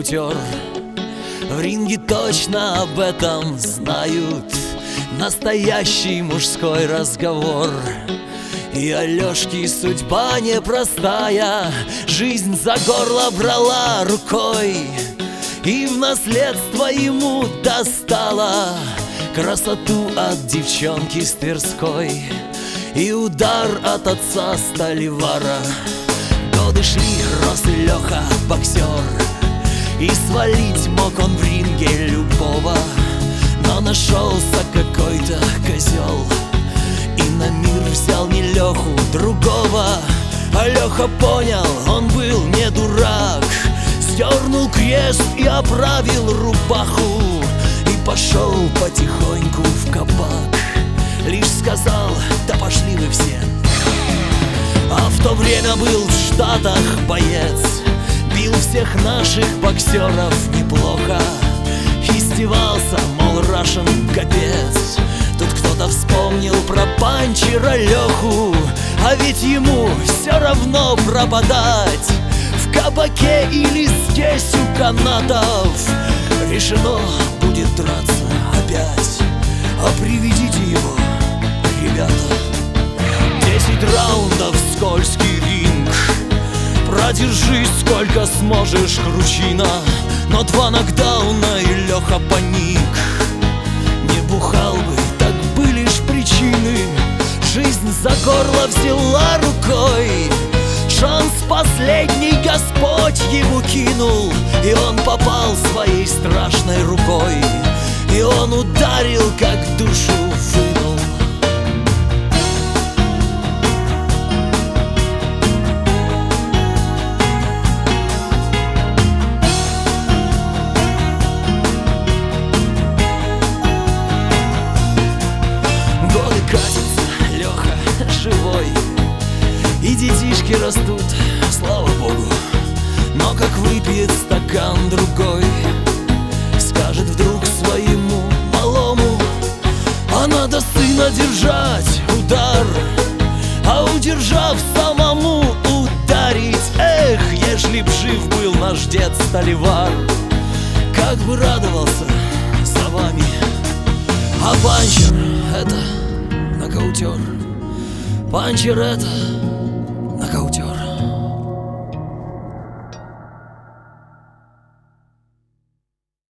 нокаутер. В ринге точно об этом знают. Настоящий мужской разговор. И Алёшки судьба непростая, жизнь за горло брала рукой, и в наследство ему достала красоту от девчонки с Тверской и удар от отца Столивара. Годы шли, рос и Лёха боксер, и свалить мог он в ринге любого. Но нашелся какой-то козел и на мир взял не Лёху, другого. А Лёха понял, он был не дурак, сдернул крест и оправил рубаху, и пошел потихоньку в кабак. Лишь сказал: да пошли вы все. А в то время был в Штатах боец, бил всех наших боксеров неплохо. Издевался, мол, Рашен капец. Тут кто-то вспомнил про панчера Леху, а ведь ему все равно пропадать в кабаке или здесь у канатов. Решено будет драться опять, а приведите его, ребята. 10 раундов, скользкий ринг, продержись сколько сможешь, кручина. Но 2 нокдауна и Леха паник. Не бухал бы, так были ж причины. Жизнь за горло взяла рукой, шанс последний Господь ему кинул, и он попал своей страшной рукой, и он ударил, как душу вынул. Катится Леха живой, и детишки растут, слава богу. Но как выпьет стакан другой, скажет вдруг своему малому: а надо сына держать удар, а удержав самому ударить. Эх, ежели б жив был наш дед Столивар, как бы радовался за вами. А панчер — это нокаутер, панчер — это